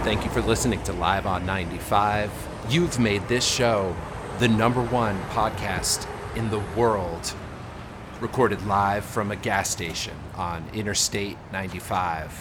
Thank you for listening to Live on 95. You've made this show the #1 podcast in the world, recorded live from a gas station on Interstate 95.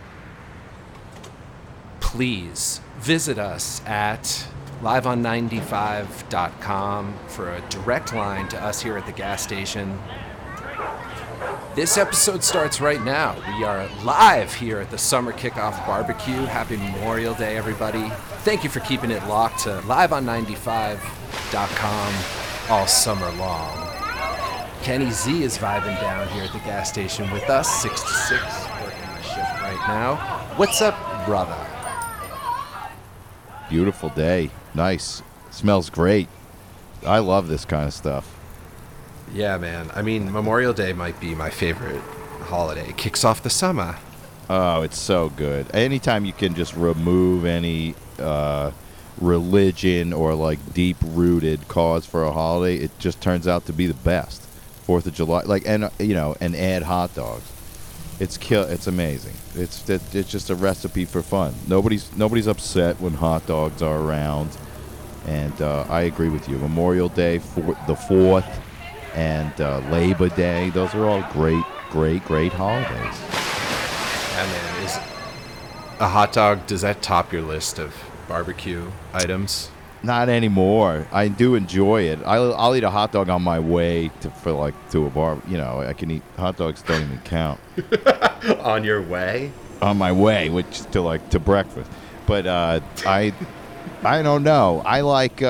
Please visit us at liveon95.com for a direct line to us here at the gas station. This episode starts right now. We are live here at the Summer Kickoff Barbecue. Happy Memorial Day, everybody. Thank you for keeping it locked to liveon95.com all summer long. Kenny Z is vibing down here at the gas station with us, 6 to 6, working my shift right now. What's up, brother? Beautiful day. Nice. Smells great. I love this kind of stuff. Yeah, man. I mean, Memorial Day might be my favorite holiday. It kicks off the summer. Oh, it's so good. Anytime you can just remove any religion or like deep-rooted cause for a holiday, it just turns out to be the best. 4th of July, and add hot dogs. It's amazing. It's just a recipe for fun. Nobody's upset when hot dogs are around, and I agree with you. Memorial Day, the 4th, and Labor Day. Those are all great holidays. Yeah, man. Is a hot dog, does that top your list of barbecue items? Not anymore. I do enjoy it. I'll eat a hot dog on my way to a bar. I can eat hot dogs. Don't even count. On your way? On my way, which to breakfast. But I don't know. I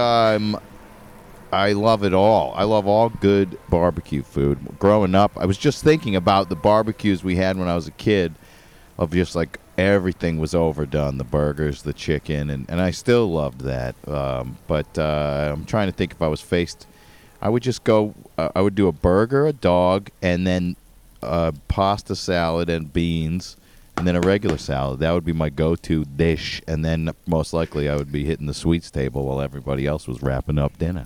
love it all. I love all good barbecue food. Growing up, I was just thinking about the barbecues we had when I was a kid, of just like everything was overdone, the burgers, the chicken, and I still loved that. But I'm trying to think if I was faced, I would just go, I would do a burger, a dog, and then pasta salad and beans, and then a regular salad. That would be my go-to dish, and then most likely I would be hitting the sweets table while everybody else was wrapping up dinner.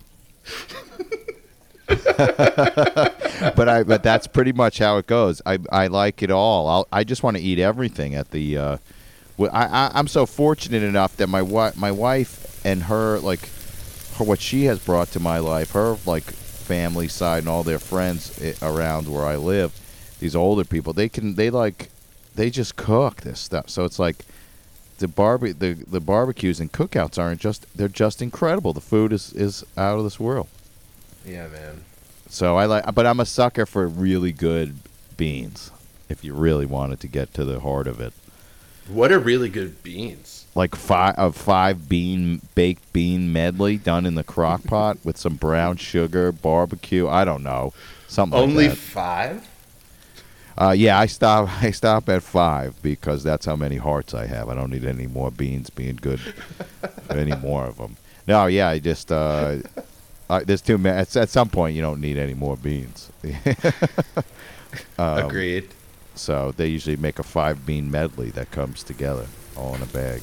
But that's pretty much how it goes. I like it all. I just want to eat everything at the. I'm so fortunate enough that my wife and her what she has brought to my life, her family side and all their friends around where I live, these older people, they just cook this stuff. So it's like the barbecues and cookouts they're just incredible. The food is out of this world. Yeah, man. So but I'm a sucker for really good beans. If you really wanted to get to the heart of it, what are really good beans? Like five baked bean medley done in the crock pot with some brown sugar, barbecue. I don't know, something Only like that. 5? Yeah, I stop at 5 because that's how many hearts I have. I don't need any more beans being good, any more of them. No, yeah, I just. There's too many. At some point, you don't need any more beans. Agreed. So they usually make a 5-bean medley that comes together all in a bag.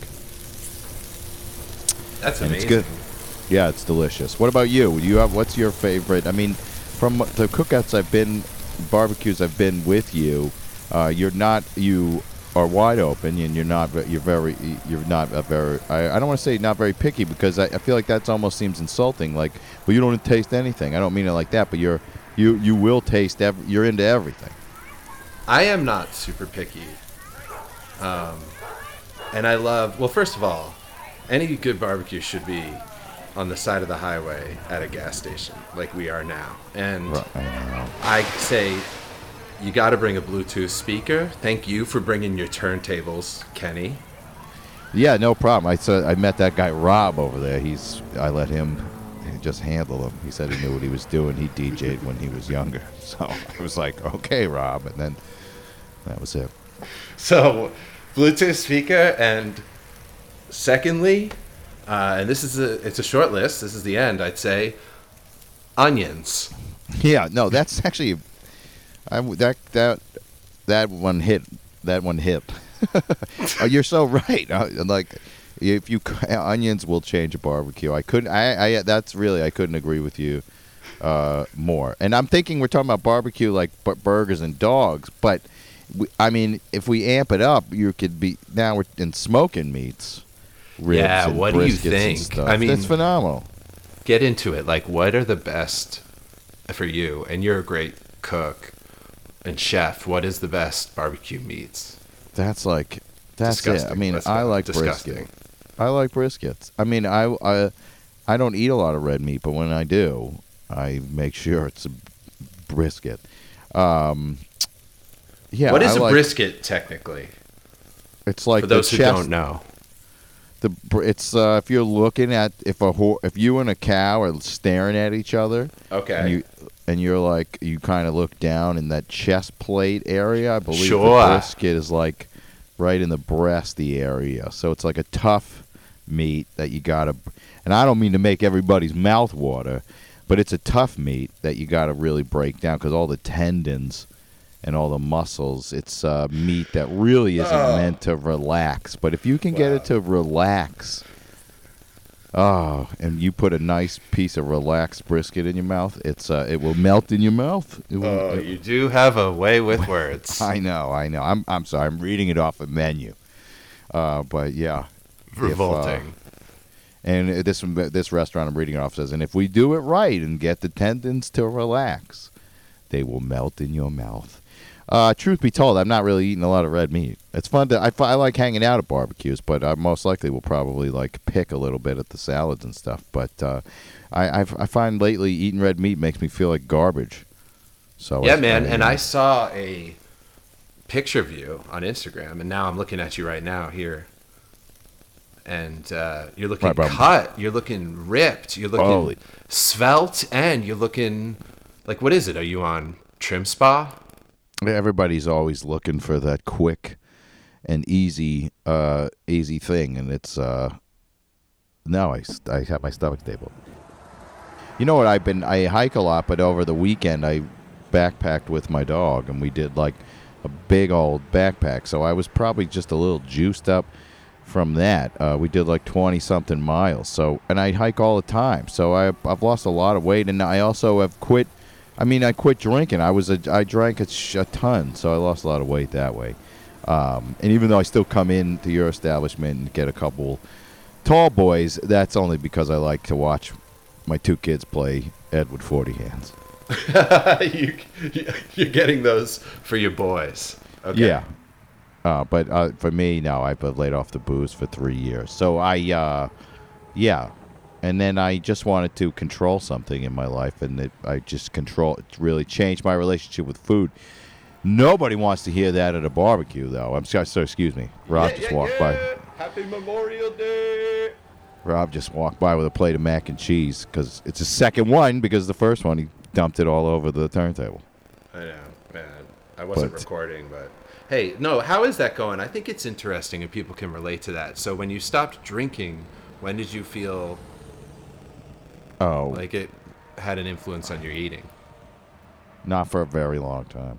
That's amazing. It's good. Yeah, it's delicious. What about you? What's your favorite? I mean, from the cookouts barbecues I've been with you, you are wide open, and you're not a very. I don't want to say not very picky, because I feel like that almost seems insulting. Like, well, you don't taste anything. I don't mean it like that, but you will taste. You're into everything. I am not super picky, and I love. Well, first of all, any good barbecue should be on the side of the highway at a gas station, like we are now. And I say, you got to bring a Bluetooth speaker. Thank you for bringing your turntables, Kenny. Yeah, no problem. I met that guy Rob over there. I let him just handle him. He said he knew what he was doing. He DJ'd when he was younger. So I was like, okay, Rob, and then that was it. So, Bluetooth speaker, and secondly, and it's a short list. This is the end. I'd say onions. Yeah, no, that's actually. That one hit. That one hit. Oh, you're so right. If onions will change a barbecue. I couldn't agree with you more. And I'm thinking we're talking about barbecue like burgers and dogs, but if we amp it up, you could be now we're in smoking meats. ribs and what do you briskets think? and stuff. I mean, it's phenomenal. Get into it. Like, what are the best for you? And you're a great cook and chef. What is the best barbecue meats? That's Disgusting. it. I mean, Let's I go. like Disgusting. brisket. I like briskets. I mean, I don't eat a lot of red meat, but when I do, I make sure it's a brisket. Yeah. What is a brisket technically? It's like For those the who chest, don't know. It's if you're looking at if you and a cow are staring at each other. Okay. And you're like you kind of look down in that chest plate area. I believe Sure. the brisket is like right in the breasty area. So it's like a tough meat that you gotta. And I don't mean to make everybody's mouth water, but it's a tough meat that you gotta really break down because all the tendons and all the muscles. It's meat that really isn't meant to relax. But if you can get it to relax, and you put a nice piece of relaxed brisket in your mouth, it will melt in your mouth. You do have a way with words. I know. I'm sorry. I'm reading it off a menu. But yeah, Revolting. And this restaurant I'm reading it off says, and if we do it right and get the tendons to relax, they will melt in your mouth. Truth be told, I'm not really eating a lot of red meat. It's fun I like hanging out at barbecues, but I most likely will probably like pick a little bit at the salads and stuff. But I find lately eating red meat makes me feel like garbage. So yeah, man. And I saw a picture of you on Instagram, and now I'm looking at you right now here. And you're looking cut, you're looking ripped, you're looking svelte, and you're looking like, what is it? Are you on Trim Spa? Everybody's always looking for that quick and easy thing, and it's no, I have my stomach stable. You know what? I hike a lot, but over the weekend I backpacked with my dog, and we did like a big old backpack. So I was probably just a little juiced up from that. We did like 20-something miles. So, and I hike all the time. So I've lost a lot of weight, and I also have quit. I mean, I quit drinking. I drank a ton, so I lost a lot of weight that way. And even though I still come into your establishment and get a couple tall boys, that's only because I like to watch my two kids play Edward 40 Hands. You're getting those for your boys. Okay. Yeah. But for me, no, I've laid off the booze for 3 years. So yeah. And then I just wanted to control something in my life, and it really changed my relationship with food. Nobody wants to hear that at a barbecue, though. I'm sorry, excuse me. Rob just walked by. Happy Memorial Day. Rob just walked by with a plate of mac and cheese because it's a second one because the first one he dumped it all over the turntable. I know, man. I wasn't recording, but hey, no, how is that going? I think it's interesting and people can relate to that. So when you stopped drinking, when did you feel like it had an influence on your eating? Not for a very long time.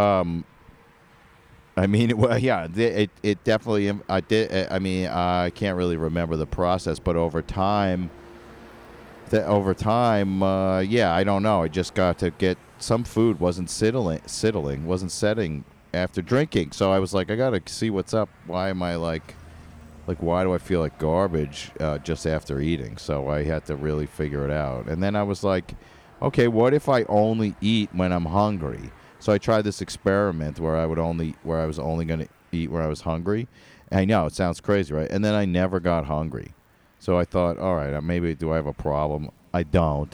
I mean, it definitely. I did. I mean, I can't really remember the process, but over time, I don't know. I just got to get some food wasn't wasn't setting after drinking. So I was like, I got to see what's up. Why am I like why do I feel like garbage just after eating? So I had to really figure it out. And then I was like, okay, what if I only eat when I'm hungry? So I tried this experiment where I was only going to eat where I was hungry. And I know it sounds crazy, right? And then I never got hungry. So I thought, all right, maybe do I have a problem? I don't.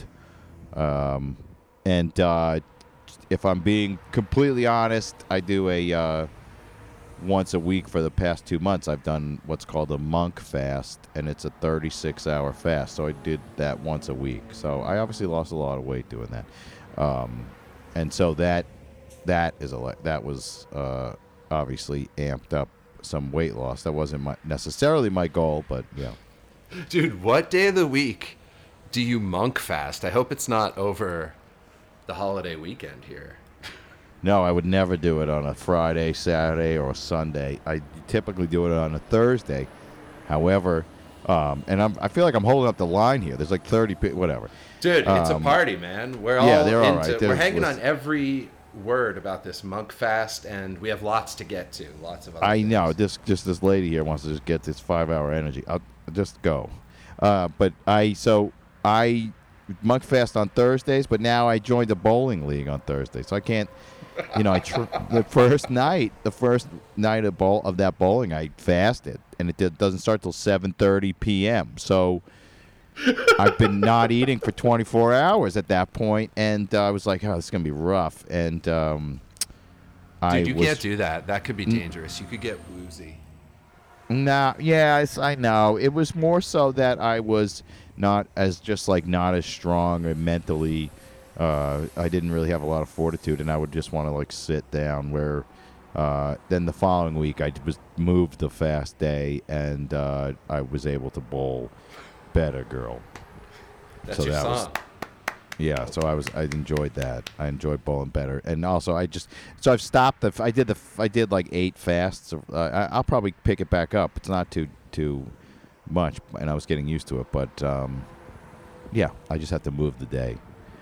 And if I'm being completely honest, I do a once a week for the past 2 months. I've done what's called a monk fast, and it's a 36-hour fast. So I did that once a week. So I obviously lost a lot of weight doing that. And so that was obviously amped up some weight loss. That wasn't necessarily my goal, but yeah. Dude, what day of the week do you monk fast? I hope it's not over the holiday weekend here. No, I would never do it on a Friday, Saturday, or a Sunday. I typically do it on a Thursday. However, and I feel like I'm holding up the line here. There's like 30 whatever. Dude, it's a party, man. We're all they're all right. We're hanging on every word about this monk fast, and we have lots to get to. Lots of other things. Know. This lady here wants to just get this 5-hour energy. Just go. But I monk fast on Thursdays, but now I joined the bowling league on Thursday, so I can't. The first night of that bowling, I fasted, and it doesn't start till 7:30 p.m. So I've been not eating for 24 hours at that point, and I was like, "Oh, this is gonna be rough." And Dude, you can't do that. That could be dangerous. You could get woozy. Nah, yes, I know. It was more so that I was not as strong and mentally. I didn't really have a lot of fortitude, and I would just want to like sit down. Where then the following week, I was moved the fast day, and I was able to bowl better, girl. That's your song. Yeah, so I enjoyed that. I enjoyed bowling better, and also I've stopped. I did like 8 fasts. I'll probably pick it back up. It's not too much, and I was getting used to it. But yeah, I just have to move the day.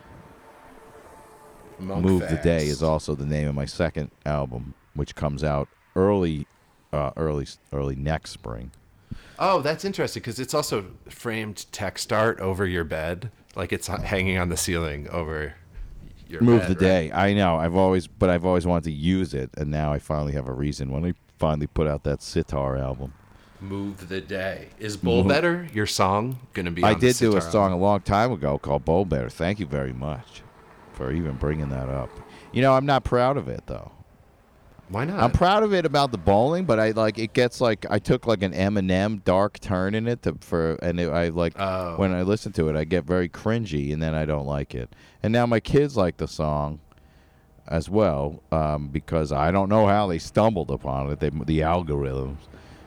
Move the Day is also the name of my second album, which comes out early next spring. Oh, that's interesting because it's also framed text art over your bed, like it's hanging on the ceiling over your Move bed, the Day. I know. I've always wanted to use it, and now I finally have a reason when I finally put out that sitar album. Move the Day. Is Bowl Better your song going to be on I did do a sitar song album? a long time ago called Bowl Better. Thank you very much for even bringing that up. I'm not proud of it, though. Why not? I'm proud of it about the bowling, but I took like an Eminem dark turn in it when I listen to it, I get very cringy, and then I don't like it. And now my kids like the song as well, because I don't know how they stumbled upon it, the algorithms.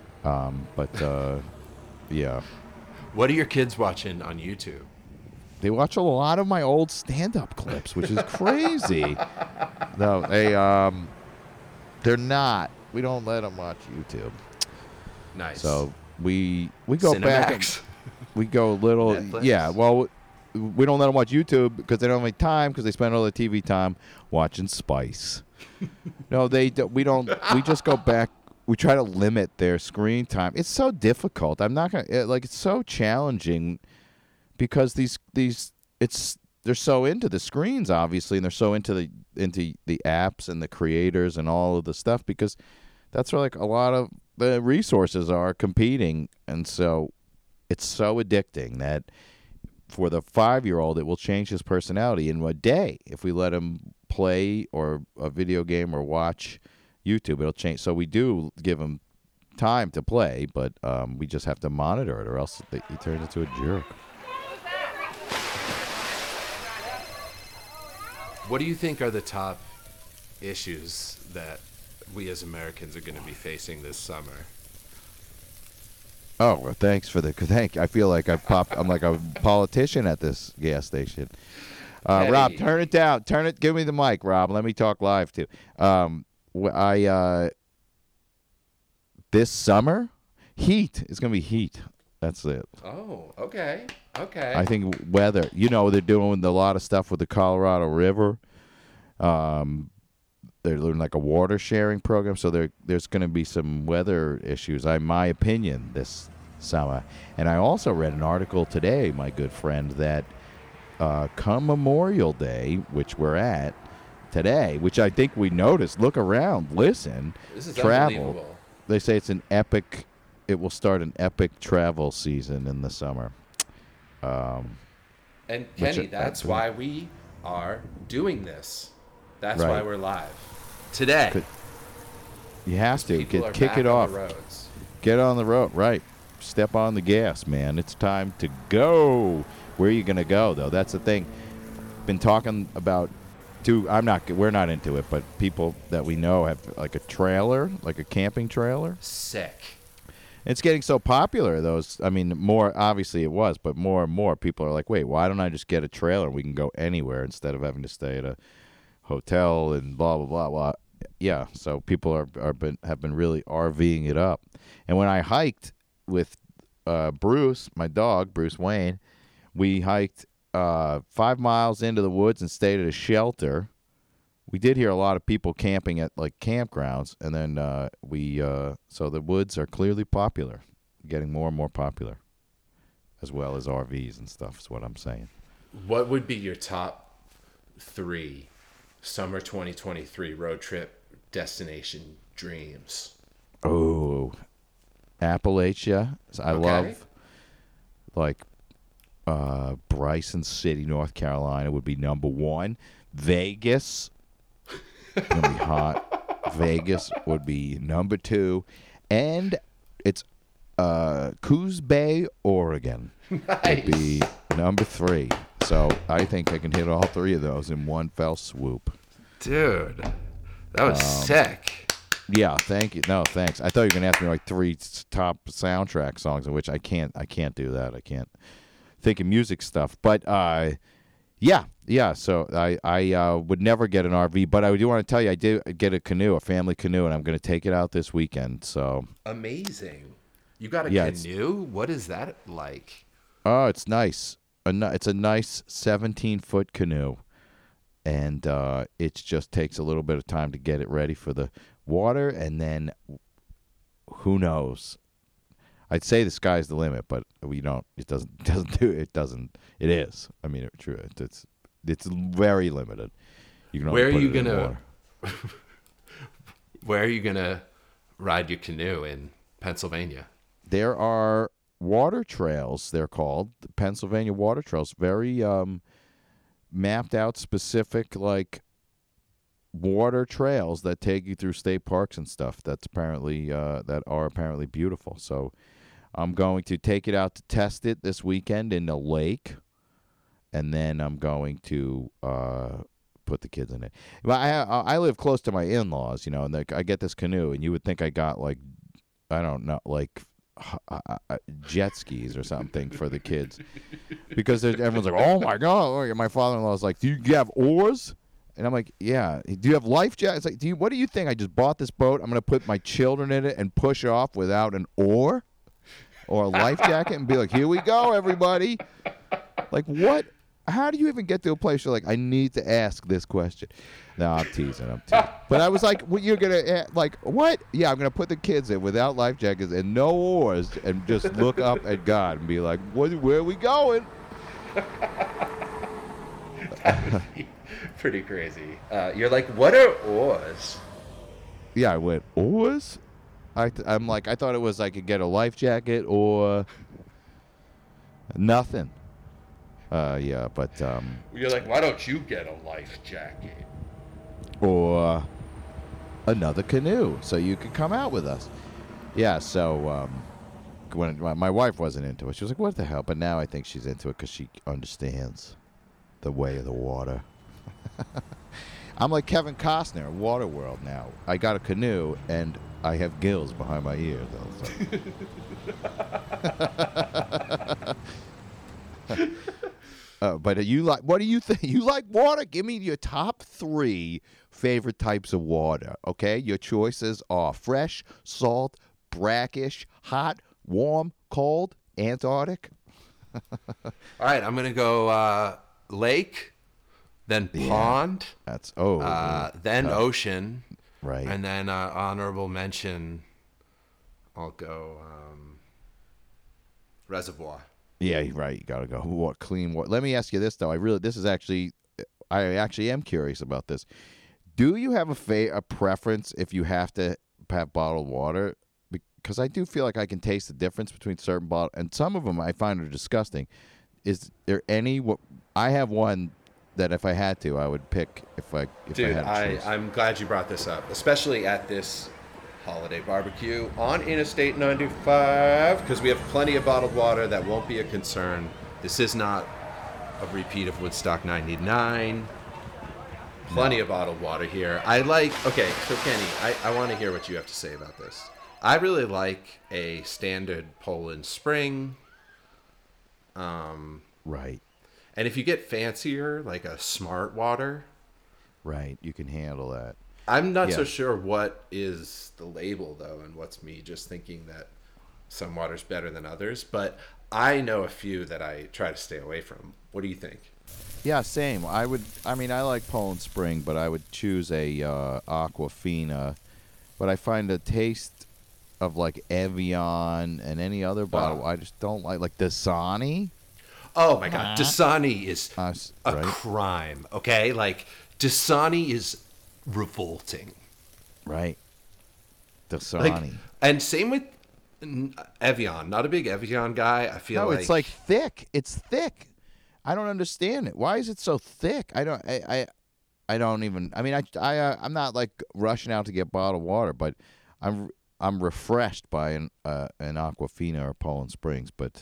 Yeah. What are your kids watching on YouTube? They watch a lot of my old stand-up clips, which is crazy. No, they're not. We don't let them watch YouTube. Nice. So we go Cinemax. back. We go a little. Netflix. Yeah. Well, we don't let them watch YouTube because they don't have any time because they spend all their TV time watching Spice. No, they don't. We don't. We just go back. We try to limit their screen time. It's so difficult. I'm not gonna it's so challenging because they're so into the screens, obviously, and they're so into the apps and the creators and all of the stuff, because that's where like a lot of the resources are competing, and so it's so addicting that for the 5-year-old it will change his personality in a day if we let him play or a video game or watch YouTube. It'll change. So we do give him time to play, but we just have to monitor it, or else he turns into a jerk. What do you think are the top issues that we as Americans are going to be facing this summer? Oh, well, thanks for the thank. I feel like I'm like a politician at this gas station. Rob, turn it down. Give me the mic, Rob. Let me talk live too. This summer, heat. It's gonna be heat. That's it. Oh, okay. I think weather. They're doing a lot of stuff with the Colorado River. They're doing like a water sharing program, so there's going to be some weather issues, in my opinion, this summer. And I also read an article today, my good friend, that come Memorial Day, which we're at today, which I think we noticed. Look around, listen, this is travel. Unbelievable. They say it's an epic. It will start an epic travel season in the summer. And Kenny, that's why we are doing this. That's Right. why we're live today. You have to People are kick back it on off. the roads. Get on the road, right? Step on the gas, man. It's time to go. Where are you gonna go, though? That's the thing. Been talking about. We're not into it, but people that we know have like a trailer, like a camping trailer. Sick. It's getting so popular. More obviously it was, but more and more people are like, wait, why don't I just get a trailer and we can go anywhere instead of having to stay at a hotel and blah blah blah blah. Yeah, so people have been really RVing it up. And when I hiked with Bruce, my dog, Bruce Wayne, we hiked 5 miles into the woods and stayed at a shelter. We did hear a lot of people camping at like campgrounds, and then so the woods are clearly popular, getting more and more popular. as well as RVs and stuff. Is what I'm saying. What would be your top 3 summer 2023 road trip destination dreams? Oh, Appalachia. I love like Bryson City, North Carolina would be number 1. Vegas, gonna be hot. Vegas would be number 2, and it's Coos Bay, Oregon would be number 3. So I think I can hit all 3 of those in one fell swoop. Dude, that was sick. Yeah, thank you. No, thanks. I thought you were gonna ask me like 3 top soundtrack songs, in which I can't do that. I can't think of music stuff. But yeah. So I would never get an RV, but I do want to tell you I did get a canoe, a family canoe, and I'm going to take it out this weekend. So amazing. You got a canoe? What is that like? Oh, it's nice. It's a nice 17-foot canoe, and it just takes a little bit of time to get it ready for the water, and then who knows? I'd say the sky's the limit, but we don't. It doesn't do it. Doesn't. It is. I mean, it's true. It's very limited. You can only where put are you it in gonna? water. Where are you gonna ride your canoe in Pennsylvania? There are water trails. They're called the Pennsylvania water trails. Very mapped out, specific like water trails that take you through state parks and stuff. That's apparently that are apparently beautiful. So I'm going to take it out to test it this weekend in the lake, and then I'm going to put the kids in it. Well, I live close to my in-laws, you know, and I get this canoe, and you would think I got like, I don't know, like jet skis or something for the kids, because everyone's like, oh my god. My father-in-law's like, do you have oars? And I'm like, yeah. Do you have life jackets? Like, what do you think? I just bought this boat. I'm going to put my children in it and push off without an oar or a life jacket and be like, here we go, everybody. Like, what? How do you even get to a place where, like, I need to ask this question? No, I'm teasing. But I was like, well, you're going to, like, what? Yeah, I'm going to put the kids in without life jackets and no oars and just look up at God and be like, where are we going? Pretty crazy. You're like, what are oars? Yeah, I went, oars? I'm like, I thought it was I could get a life jacket or nothing. Yeah, but you're like, why don't you get a life jacket? Or another canoe so you could come out with us. Yeah, so when my wife wasn't into it, she was like, what the hell? But now I think she's into it because she understands the way of the water. I'm like Kevin Costner in Waterworld now. I got a canoe and I have gills behind my ears. But you like? What do you think? You like water? Give me your top 3 favorite types of water. Okay, your choices are fresh, salt, brackish, hot, warm, cold, Antarctic. All right, I'm gonna go lake, then pond. That's then ocean. Right. And then honorable mention. I'll go reservoir. Yeah, right. You gotta go clean water. Let me ask you this though. I actually am curious about this. Do you have a preference if you have to have bottled water? Because I do feel like I can taste the difference between certain bottled, and some of them I find are disgusting. Is there any? I have one that if I had to, I would pick if I had a choice. I'm glad you brought this up, especially at this holiday barbecue on Interstate 95, because we have plenty of bottled water. That won't be a concern. This is not a repeat of Woodstock 99. Plenty of bottled water here. Okay, so Kenny, I want to hear what you have to say about this. I really like a standard Poland Spring. Right. And if you get fancier, like a Smart Water. Right, you can handle that. I'm not so sure what is the label, though, and what's me just thinking that some water's better than others. But I know a few that I try to stay away from. What do you think? Yeah, same. I like Poland Spring, but I would choose a Aquafina. But I find the taste of like Evian and any other bottle. I just don't like Dasani. Oh my God, Dasani is a right? crime. Okay, like Dasani is revolting. Right. Dasani. And same with Evian. Not a big Evian guy. I feel no, like it's like thick. It's thick. I don't understand it. Why is it so thick? I don't even. I mean, I'm not like rushing out to get bottled water, but I'm refreshed by an Aquafina or Poland Springs, but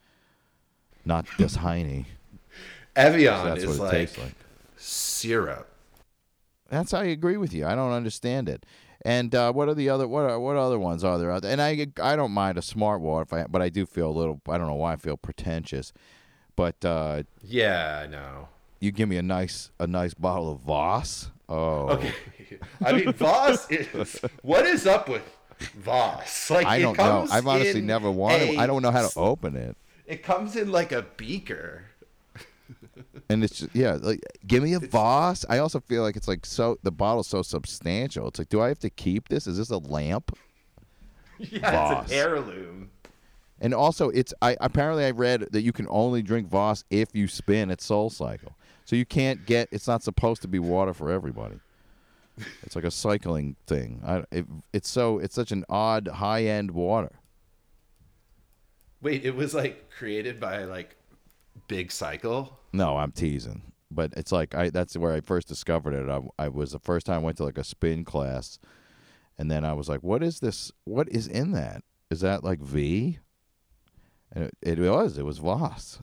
not this Heine. Evian is like syrup. That's how I agree with you. I don't understand it. And what other ones are there out there? And I don't mind a Smart Water, but I do feel a little. I don't know why I feel pretentious. But yeah, I know. You give me a nice bottle of Voss. Oh, okay. I mean, Voss is. What is up with Voss? Like, I don't know. I've honestly never wanted. I don't know how to open it. It comes in like a beaker. And it's just, like give me a Voss. I also feel like it's like the bottle's so substantial. It's like, do I have to keep this? Is this a lamp? Yeah, Voss. It's an heirloom. And also, apparently I read that you can only drink Voss if you spin at SoulCycle. So you can't get. It's not supposed to be water for everybody. It's like a cycling thing. It's such an odd high end water. Wait, it was like created by like Big Cycle? No, I'm teasing. But it's like that's where I first discovered it. I was the first time I went to like a spin class, and then I was like, "What is this? What is in that? Is that like V?" And it was Voss,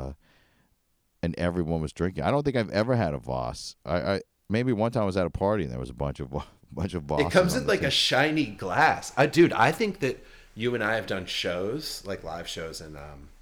and everyone was drinking. I don't think I've ever had a Voss. I maybe one time I was at a party and there was a bunch of Voss. It comes in like a shiny glass. Dude, I think that you and I have done shows, like live shows, and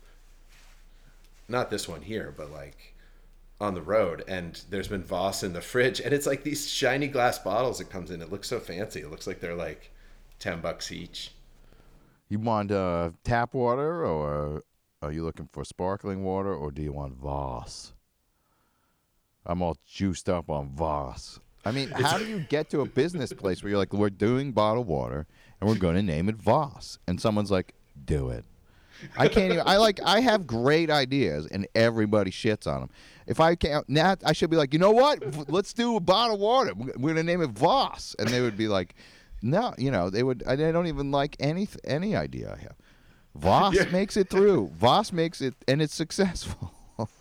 not this one here, but like on the road, and there's been Voss in the fridge, and it's like these shiny glass bottles it comes in. It looks so fancy. It looks like they're like $10 each. You want tap water, or are you looking for sparkling water, or do you want Voss? I'm all juiced up on Voss. I mean, how do you get to a business place where you're like, we're doing bottled water, and we're going to name it Voss, and someone's like, do it. I can't even. I have great ideas, and everybody shits on them. If I can't, now I should be like, you know what? Let's do a bottled water. We're going to name it Voss, and they would be like, no, they would. They don't even like any idea I have. Voss makes it through. Voss makes it, and it's successful.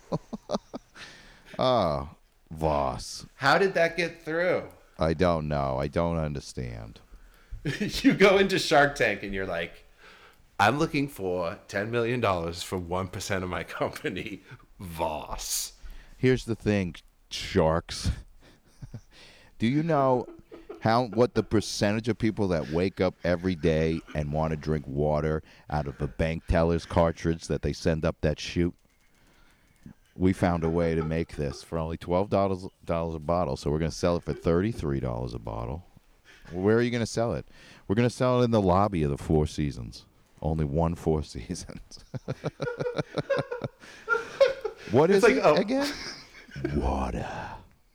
Oh, Voss. How did that get through? I don't know. I don't understand. You go into Shark Tank and you're like, I'm looking for $10 million for 1% of my company, Voss. Here's the thing, sharks. Do you know what the percentage of people that wake up every day and want to drink water out of a bank teller's cartridge that they send up that chute? We found a way to make this for only $12 a bottle, so we're going to sell it for $33 a bottle. Where are you going to sell it? We're going to sell it in the lobby of the Four Seasons. Only one Four Seasons. What is it again? Water.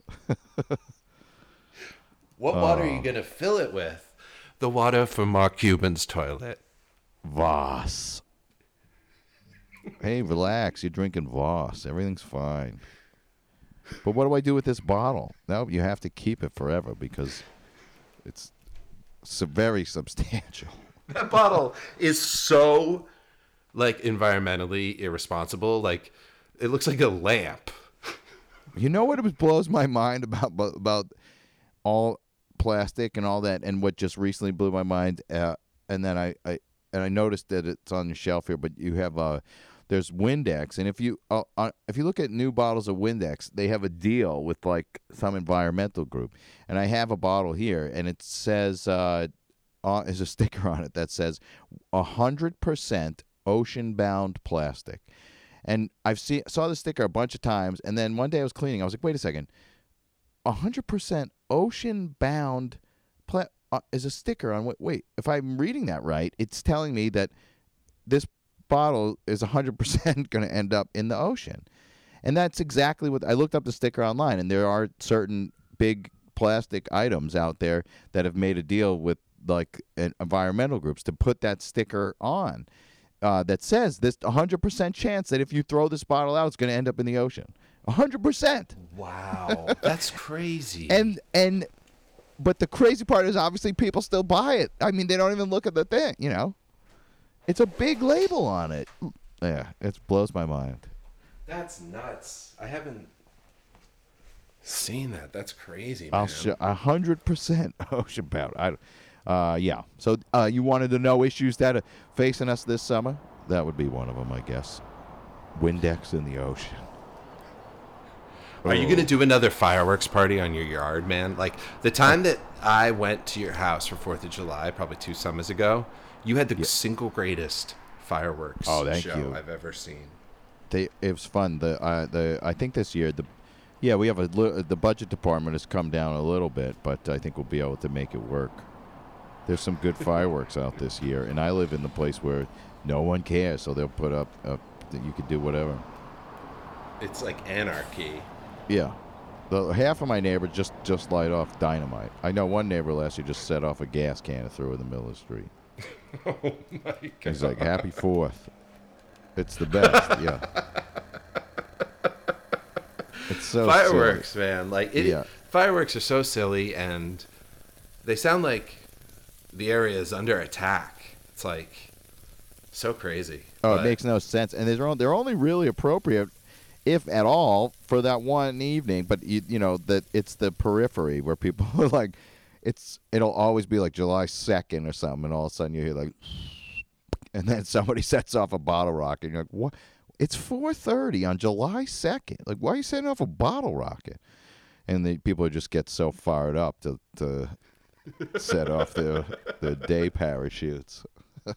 What water are you going to fill it with? The water from Mark Cuban's toilet. Voss. Hey, relax. You're drinking Voss. Everything's fine. But what do I do with this bottle? No, you have to keep it forever because it's very substantial. That bottle is so, like, environmentally irresponsible. Like, it looks like a lamp. You know what blows my mind about all plastic and all that, and what just recently blew my mind, and then I noticed that it's on your shelf here, but you have there's Windex, and if you look at new bottles of Windex, they have a deal with like some environmental group, and I have a bottle here, and it says there's a sticker on it that says 100% ocean-bound plastic, and saw the sticker a bunch of times, and then one day I was cleaning, I was like, wait a second, 100% ocean-bound is a sticker on wait, if I'm reading that right, it's telling me that this bottle is 100% going to end up in the ocean. And that's exactly what I looked up the sticker online, and there are certain big plastic items out there that have made a deal with like environmental groups to put that sticker on that says this 100% chance that if you throw this bottle out, it's going to end up in the ocean. 100%. Wow, that's crazy. But the crazy part is obviously people still buy it. I mean, they don't even look at the thing. It's a big label on it. Yeah, it blows my mind. That's nuts. I haven't seen that. That's crazy, man. I'll show 100% ocean bound. Yeah. So you wanted to know issues that are facing us this summer? That would be one of them, I guess. Windex in the ocean. Are you going to do another fireworks party on your yard, man? Like the time that I went to your house for 4th of July, probably 2 summers ago, you had the single greatest fireworks show I've ever seen. It was fun. I think this year we have the budget department has come down a little bit, but I think we'll be able to make it work. There's some good fireworks out this year, and I live in the place where no one cares, so they'll put up you could do whatever. It's like anarchy. Yeah. Half of my neighbors just light off dynamite. I know one neighbor last year just set off a gas can and threw it in the middle of the street. Oh my God. He's like, "Happy 4th." It's the best. Yeah. It's so fireworks, silly. Man. Fireworks are so silly, and they sound like the area is under attack. It's like so crazy. Oh, it makes no sense, and they're only really appropriate, if at all, for that one evening. But that it's the periphery where people are like, it'll always be like July 2nd or something, and all of a sudden you hear like, and then somebody sets off a bottle rocket, and you're like, what? It's 4:30 on July 2nd. Like, why are you setting off a bottle rocket? And the people just get so fired up to set off their day parachutes.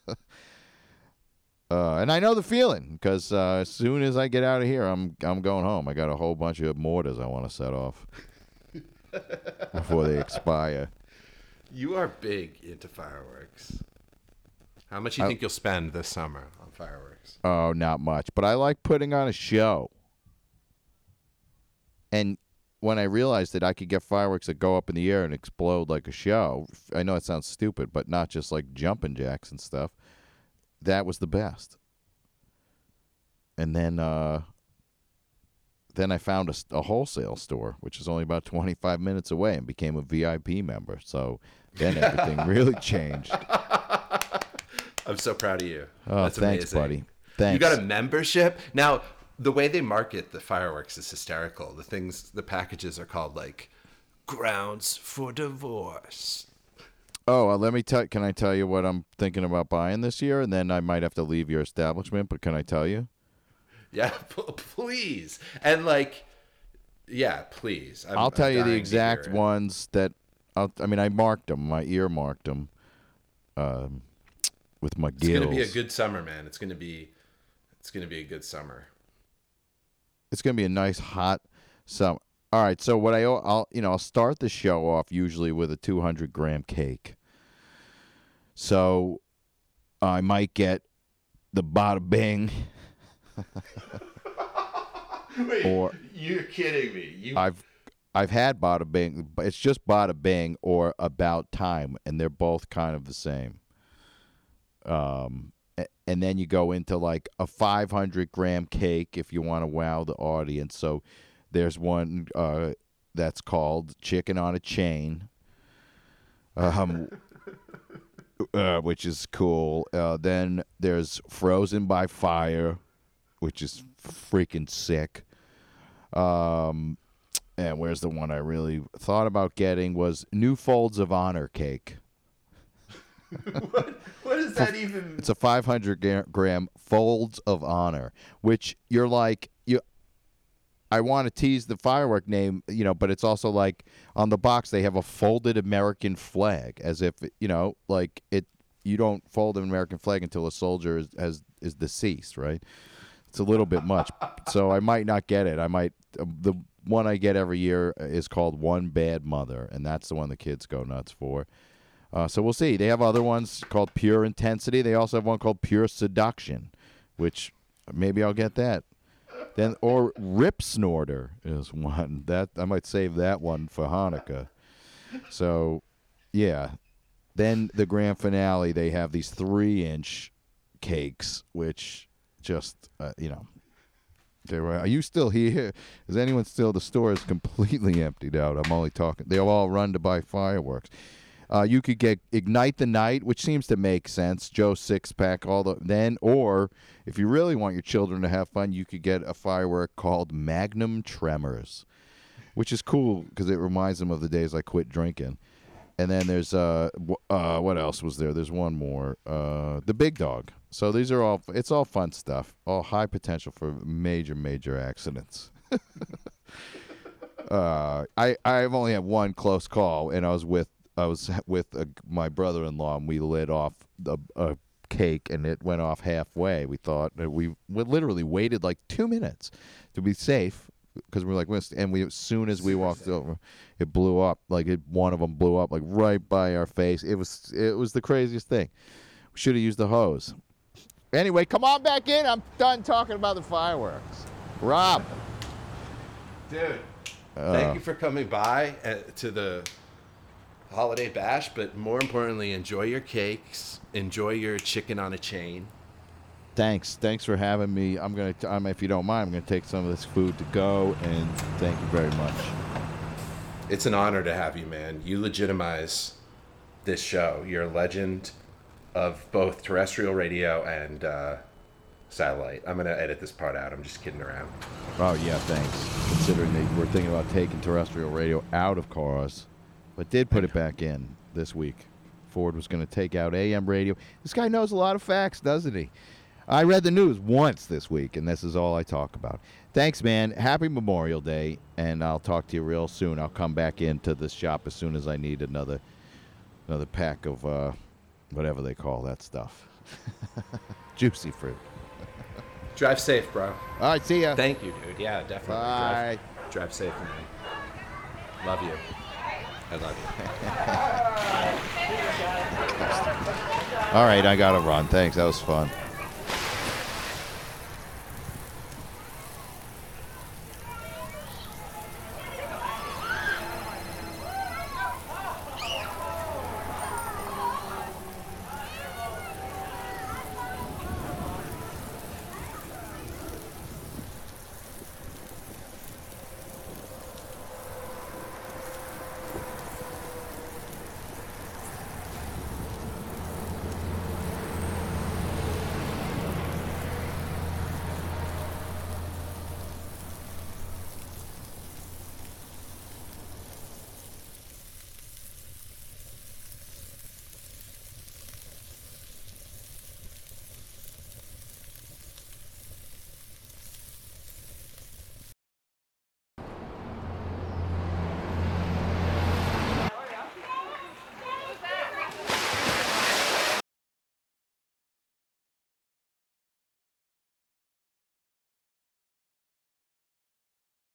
And I know the feeling, because as soon as I get out of here, I'm going home. I got a whole bunch of mortars I want to set off before they expire. You are big into fireworks. How much do you think you'll spend this summer on fireworks? Oh, not much. But I like putting on a show. And when I realized that I could get fireworks that go up in the air and explode like a show, I know it sounds stupid, but not just like jumping jacks and stuff, that was the best. And then I found a wholesale store, which is only about 25 minutes away, and became a VIP member. So then everything really changed. I'm so proud of you. Oh, that's thanks, amazing. buddy. Thanks. You got a membership? Now, the way they market the fireworks is hysterical. The packages are called like grounds for divorce. Oh, can I tell you what I'm thinking about buying this year? And then I might have to leave your establishment, but can I tell you? Yeah, please. And please. I'll tell you the exact ones that, I marked them. I earmarked them with my gills. It's going to be a good summer, man. It's going to be a good summer. It's going to be a nice hot summer. All right, so what I'll start the show off usually with a 200-gram cake. So I might get the Bada Bing. Wait, or you're kidding me. I've had Bada Bing, but it's just Bada Bing or About Time, and they're both kind of the same. And then you go into like a 500-gram cake if you want to wow the audience. So there's one that's called Chicken on a Chain, which is cool. Then there's Frozen by Fire, which is freaking sick. And where's the one I really thought about getting was New Folds of Honor cake. What does that even? It's a 500-gram Folds of Honor, which you're like I want to tease the firework name, but it's also like on the box they have a folded American flag, as if like it. You don't fold an American flag until a soldier is deceased, right? It's a little bit much, so I might not get it. I might. The one I get every year is called One Bad Mother, and that's the one the kids go nuts for. So we'll see. They have other ones called Pure Intensity. They also have one called Pure Seduction, which maybe I'll get that. Then or Rip Snorter is one that I might save that one for Hanukkah. So, yeah, Then the grand finale, they have these 3-inch cakes, which just, are you still here? Is anyone still? The store is completely emptied out. I'm only talking. They all run to buy fireworks. You could get Ignite the Night, which seems to make sense. Joe Six-Pack, or if you really want your children to have fun, you could get a firework called Magnum Tremors, which is cool because it reminds them of the days I quit drinking. And then there's what else was there? There's one more, the Big Dog. So these are it's all fun stuff, all high potential for major accidents. I've only had one close call, and I was with my brother-in-law, and we lit off a cake, and it went off halfway. We thought we literally waited like 2 minutes to be safe. Because we're like, and as soon as we walked over, it blew up. One of them blew up right by our face. It was the craziest thing. We should have used the hose. Anyway, come on back in. I'm done talking about the fireworks. Rob, dude, thank you for coming by to the holiday bash. But more importantly, enjoy your cakes. Enjoy your chicken on a chain. Thanks for having me. If you don't mind, I'm gonna take some of this food to go, and thank you very much. It's an honor to have you, man. You legitimize this show. You're a legend of both terrestrial radio and satellite. I'm gonna edit this part out. I'm just kidding around. Oh yeah, thanks. Considering that we're thinking about taking terrestrial radio out of cars, but did put it back in this week. Ford was gonna take out AM radio. This guy knows a lot of facts, doesn't he? I read the news once this week, and this is all I talk about. Thanks, man. Happy Memorial Day, and I'll talk to you real soon. I'll come back into this shop as soon as I need another pack of whatever they call that stuff. Juicy fruit. Drive safe, bro. All right, see ya. Thank you, dude. Yeah, definitely. Bye. Drive safe, man. Love you. I love you. All right, I got to run. Thanks. That was fun.